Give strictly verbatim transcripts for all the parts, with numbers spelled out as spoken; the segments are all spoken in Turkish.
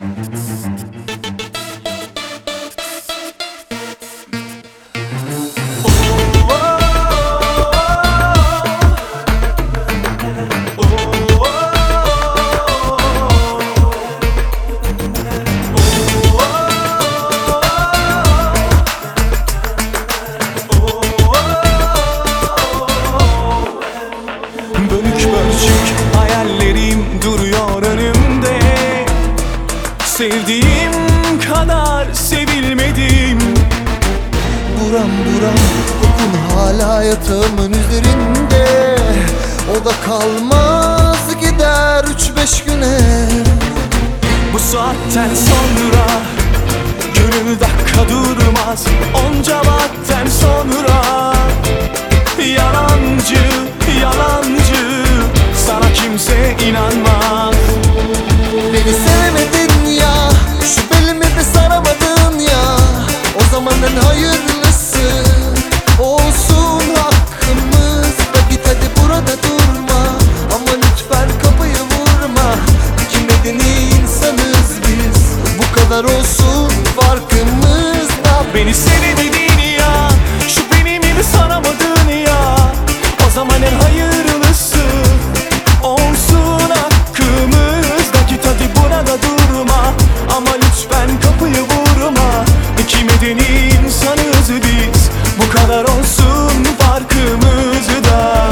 Hayallerim duruyor önümde. Sevdiğim kadar sevilmedim. Buram buram kokun hala yatağımın üzerinde. O da kalmaz, gider üç beş güne. Bu saatten sonra gönül dakika durmaz. Onca vakitten sonra yalancı, yalancı, sana kimse inanmaz. Beni sevmedin ya, şu belimi de saramadın ya. O zaman en hayırlısı olsun hakkımız. Da git hadi burada durma, ama lütfen kapıyı vurma. İki medeni insanız biz, bu kadar olsun farkımız da. Beni sevmedin ya, şu benimi de saramadın ya. O zaman en hayırlısı olsun hakkımız. Da git hadi burada durma, ama lütfen kapıyı vurma. İki medeni insanız biz, bu kadar olsun farkımız da.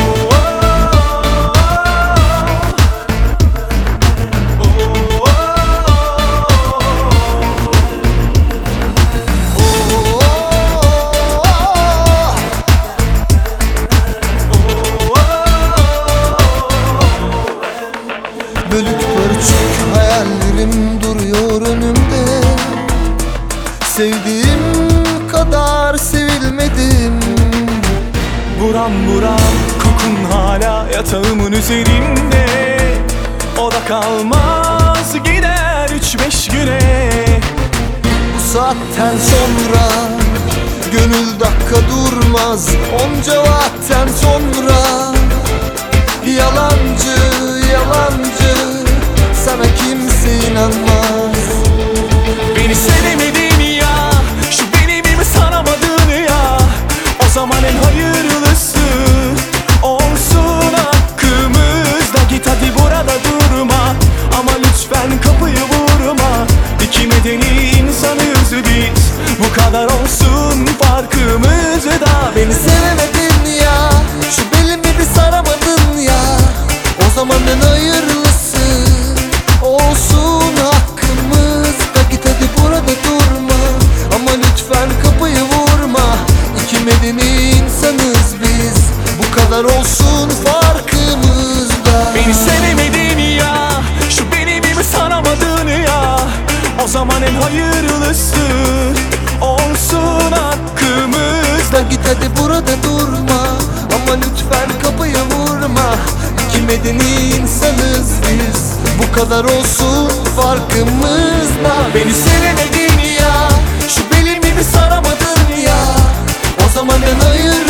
Bölük pörçük hayallerim duruyor önümde. Sevdiğim kadar sevilmedim. Buram buram kokun hala yatağımın üzerinde. O da kalmaz, gider üç beş güne. Bu saatten sonra gönül dakika durmaz. Onca vakitten sonra yalancı, yalancı, sana kimse inanmaz. Beni sevemedin ya, şu benimi mi saramadın ya. O zaman en hayırlısı olsun hakkımız. Da git hadi burada durma, ama lütfen kapıyı vurma. İki medeni insanız biz, bu kadar olsun farkımız da. Beni sevemedin ya, şu belimi de saramadın ya. O zaman en hayırlısı olsun hakkımız. Da git hadi burada durma, ama lütfen kapıyı vurma. İki medeni insanız biz, bu kadar olsun farkımız da. Beni sevemedin ya, şu benimi mi saramadın ya. O zaman en hayırlısı olsun hakkımız. Da git hadi burada durma, ama lütfen kapıyı vurma. İki medeni insanız biz, bu kadar olsun farkımız da. Beni sevemedin ya, Şu belimi de saramadın ya. O zaman en hayır